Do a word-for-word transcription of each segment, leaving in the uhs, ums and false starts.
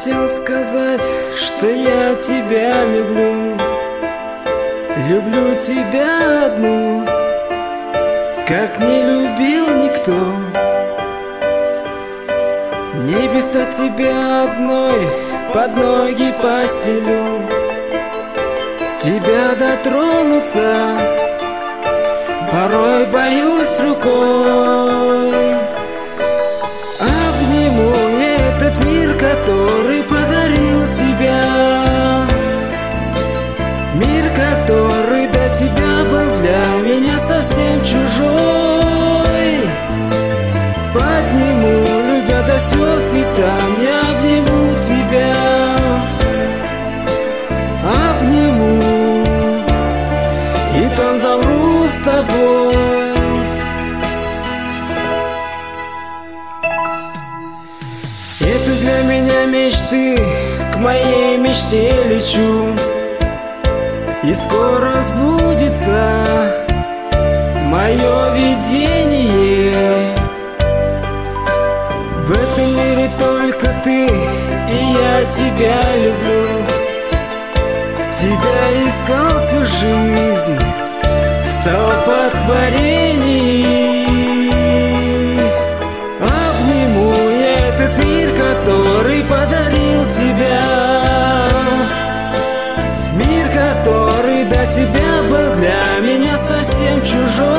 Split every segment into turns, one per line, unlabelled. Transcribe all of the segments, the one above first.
хотел сказать, что я тебя люблю. Люблю тебя одну, как не любил никто. Небеса тебя одной под ноги постелю. Тебя дотронуться порой боюсь рукой. Обниму этот мир, который подарил тебя. Мир, который до тебя был для меня совсем чужой. Подниму, любя до слез, и там я обниму тебя. Обниму, и там замру с тобой. Это для меня мечты, к моей мечте лечу. И скоро сбудется мое видение. В этом мире только ты, и я тебя люблю. Тебя искал всю жизнь, стал по творению. Обниму я этот мир, который подарил тебя. Мир, который до тебя был для меня совсем чужой.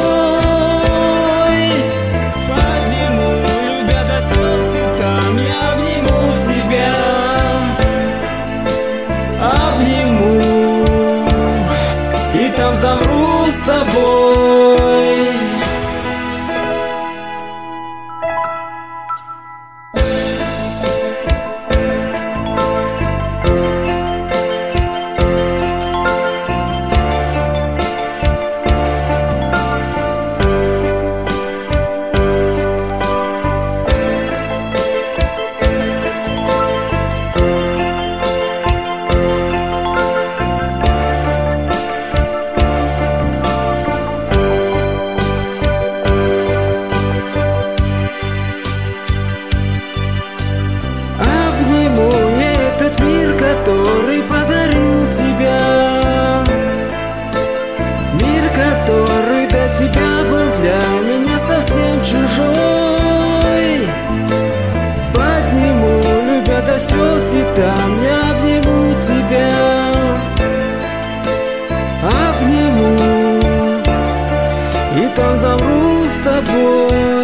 Подниму, любя до слез, и там я обниму тебя. Обниму, и там замру с тобой. Который подарил тебя. Мир, который до тебя был для меня совсем чужой. Подниму, любя до слез, и там я обниму тебя. Обниму, и там замру с тобой.